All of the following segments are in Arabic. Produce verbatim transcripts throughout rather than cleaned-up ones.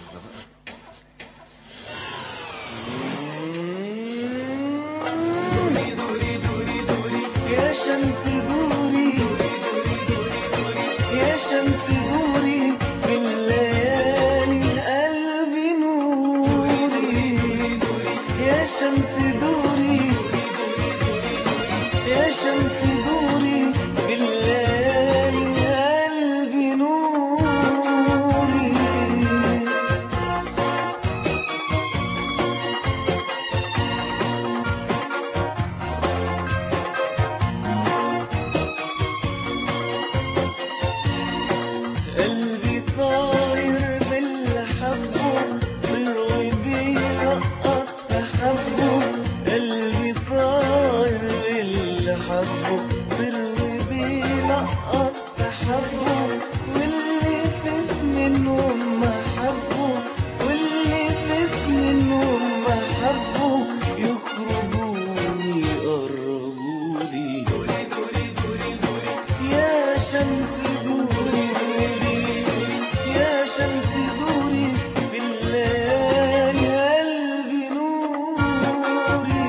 دوري دوري دوري دوري يا شمس دوري، يا شمس دوري في الليالي قلبي نوري، يا شمس دوري، يا شمس دوري في الليالي قلبي نوري. قلبي طاير باللي حبه، بيروي بيلقط في حبه، قلبي طاير باللي حبه، بيروي بيلقط في حبه، واللي فز منهم ما حبه، واللي فز منهم ما حبه، يخرجوني يقربولي. دوري دوري دوري دوري يا شمس دوري، يا شمس دوري في الليالي قلبي نوري.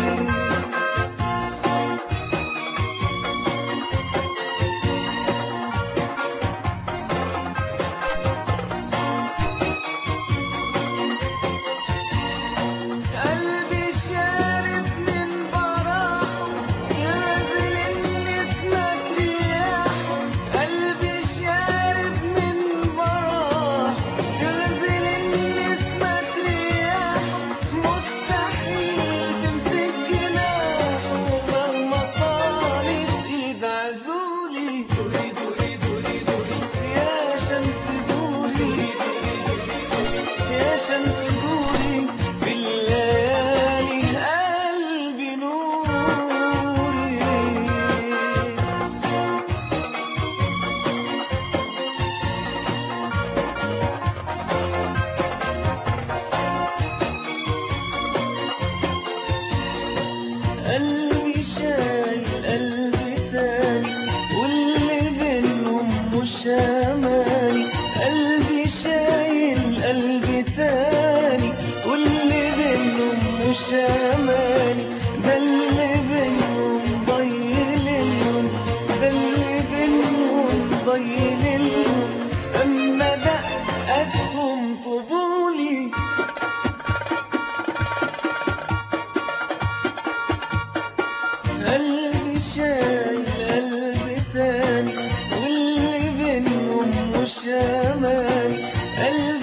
قلبي شارب من براحه، يغزل النسمة رياحه، قلبي شارب من براحه، يغزل النسمة رياحه، مستحيل تمسك جناحه مهما طالت ايد عزولي. دوري دوري دوري دوري يا شمس دوري، يا شمس دوري في الليالي قلبي نوري. قلبي شايل قلبي تاني، واللي بينهم مش أماني، قلبي شايل قلبي تاني، واللي بينهم مش أماني، ده اللي بينهم ضيلهم، ده اللي بينهم ضيلهم، أما دقتهم طبولي. قلبي شايل قلبي تاني، واللي بينهم مش أماني، قلبي